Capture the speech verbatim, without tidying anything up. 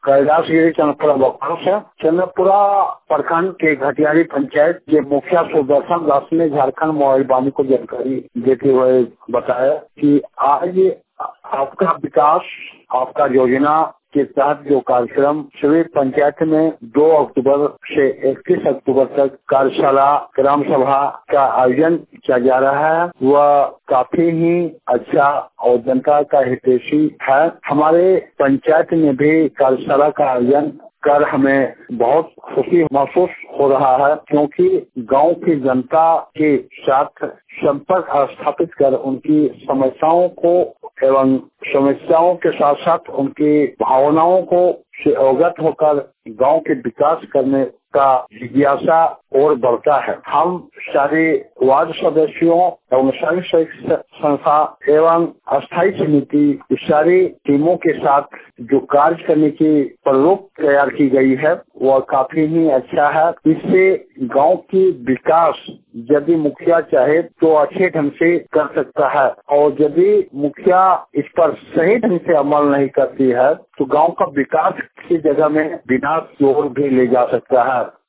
Kailasagiri Chandrapura block से चंद्रपुरा प्रखंड के घटियारी पंचायत के मुखिया सुदर्शन दास ने झारखंड मोबाइल वाणी को जानकारी देते हुए बताया कि आज आपका विकास आपका योजना के तहत जो कार्यक्रम सभी पंचायत में दो अक्टूबर से इक्कीस अक्टूबर तक कार्यशाला ग्राम सभा का आयोजन किया जा रहा है वह काफी ही अच्छा और जनता का हितैषी है। हमारे पंचायत में भी कार्यशाला का आयोजन कर हमें बहुत खुशी महसूस हो रहा है, क्योंकि गांव की जनता के साथ संपर्क स्थापित कर उनकी समस्याओं को एवं समस्याओं के साथ साथ उनकी भावनाओं को से अवगत होकर गांव के विकास करने का जिज्ञासा और बढ़ता है। हम सारे वार्ड सदस्यों एवं सारी संस्था एवं अस्थायी समिति सारी टीमों के साथ जो कार्य करने की प्रलोक तैयार की गई है वह काफी ही अच्छा है। इससे गांव की विकास यदि मुखिया चाहे तो अच्छे ढंग से कर सकता है, और यदि मुखिया इस पर सही ढंग से अमल नहीं करती है तो गांव का विकास की जगह में विनाश की ओर भी ले जा सकता है।